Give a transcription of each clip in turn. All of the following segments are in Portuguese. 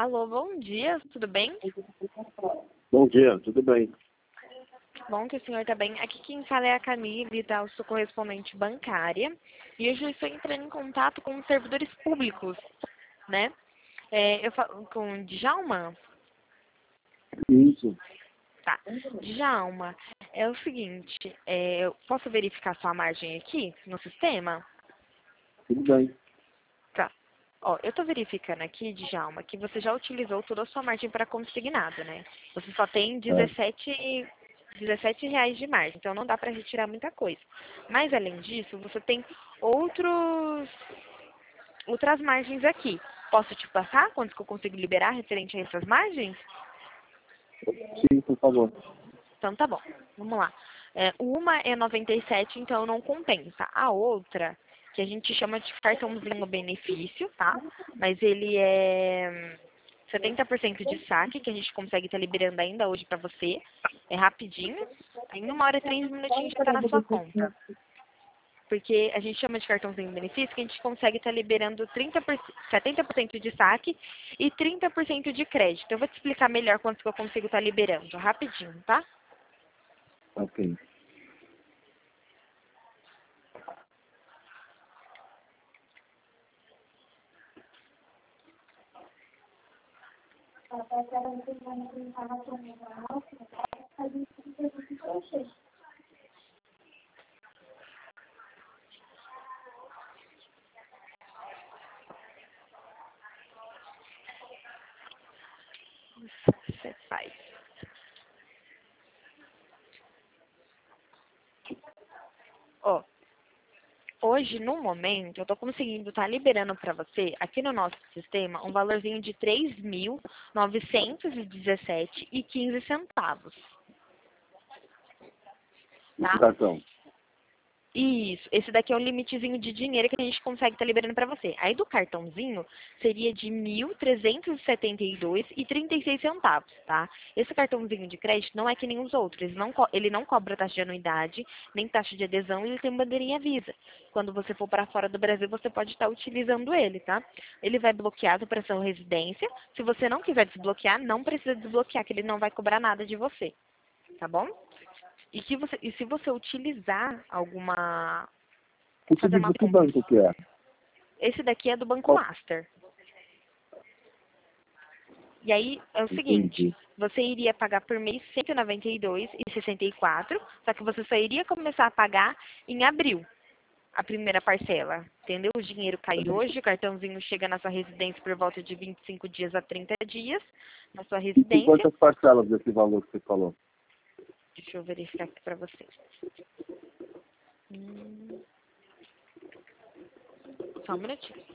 Alô, bom dia, tudo bem? Bom dia, tudo bem? Bom que o senhor está bem. Aqui quem fala é a Camille, da eu sou correspondente bancária. E hoje eu estou entrando em contato com os servidores públicos, né? Eu falo com o Djalma? Isso, Tá. Djalma, é o seguinte, eu posso verificar sua margem aqui no sistema? tudo bem. Tá. Ó, eu tô verificando aqui, Djalma, que você já utilizou toda a sua margem para consignado, né? Você só tem É. 17 reais de margem, então não dá para retirar muita coisa. Mas, além disso, você tem outras margens aqui. Posso te passar quantos que eu consigo liberar referente a essas margens? Sim, por favor. Então tá bom, vamos lá. Uma é 97, então não compensa. A outra, que a gente chama de cartãozinho benefício, tá? Mas ele é 70% de saque, que a gente consegue estar liberando ainda hoje pra você. É rapidinho. Em 1 hora e 3 minutinhos já tá na sua conta. Porque a gente chama de cartãozinho benefício, que a gente consegue estar liberando 70% de saque e 30% de crédito. Eu vou te explicar melhor quanto que eu consigo estar liberando, rapidinho, tá? Ok. Você faz. Ó, hoje, no momento, eu estou conseguindo estar liberando para você, aqui no nosso sistema, um valorzinho de 3.917,15 centavos. Esse Tá? cartão. Isso, esse daqui é o limitezinho de dinheiro que a gente consegue estar liberando para você. Aí do cartãozinho seria de 1.372,36 centavos, tá? Esse cartãozinho de crédito não é que nem os outros, ele não cobra taxa de anuidade, nem taxa de adesão e ele tem bandeirinha Visa. Quando você for para fora do Brasil, você pode estar utilizando ele, tá? Ele vai bloqueado para sua residência. Se você não quiser desbloquear, não precisa desbloquear, que ele não vai cobrar nada de você, tá bom? E se você utilizar fazer uma Que compra, banco que é? esse daqui é do Banco Qual? Master. E aí é o seguinte, Entendi. você iria pagar por mês R$ 192,64, só que você só iria começar a pagar em abril, a primeira parcela, entendeu? O dinheiro cai hoje, o cartãozinho chega na sua residência por volta de 25 dias a 30 dias, na sua E por residência. quantas parcelas desse valor que você falou? Deixa eu verificar aqui pra você. Só um minutinho.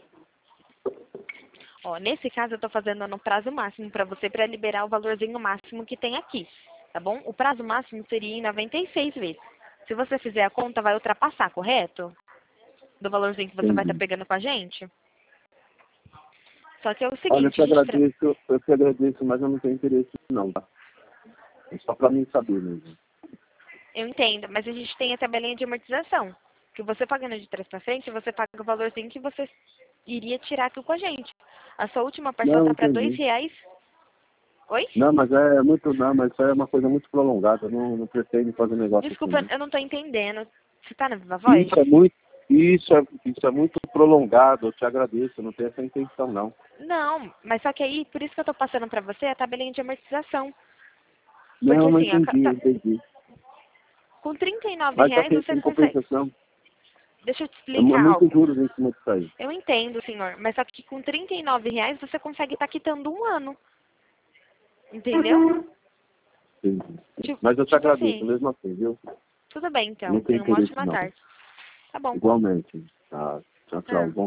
Ó, nesse caso, eu estou fazendo no prazo máximo para você, para liberar o valorzinho máximo que tem aqui, tá bom? O prazo máximo seria em 96 vezes. Se você fizer a conta, vai ultrapassar, correto? Do valorzinho que você vai estar Entendi. pegando com a gente. Só que é o Olha, seguinte, eu te agradeço, mas eu não tenho interesse não, tá? É só pra mim saber mesmo. eu entendo, mas a gente tem a tabelinha de amortização. Que você pagando de trás para frente, você paga o valorzinho que você iria tirar aqui com a gente. A sua última parcela Não, está para R$ entendi. 2. Oi? Não, mas mas isso aí é uma coisa muito prolongada. Eu não pretendo fazer negócio assim, Desculpa, não. eu não estou entendendo. Você está na Viva Voz? Isso é muito prolongado. Eu te agradeço. Eu não tenho essa intenção, não. Não, mas só que aí, por isso que eu tô passando pra você a tabelinha de amortização. Porque Não, mas assim, ó, entendi, entendi. com 39 Mas só reais que você em consegue. compensação, Deixa eu te é explicar muito algo. juros em cima disso aí. Eu entendo, senhor, mas só que com 39 reais você consegue estar quitando um ano. Entendeu? Entendi. Tipo, Mas eu te tipo agradeço, assim, mesmo assim, viu? tudo bem Não então. tenho Tenha uma interesse, ótima não. tarde. Tá bom. Igualmente. Tá. Tchau, tchau. Ah. Bom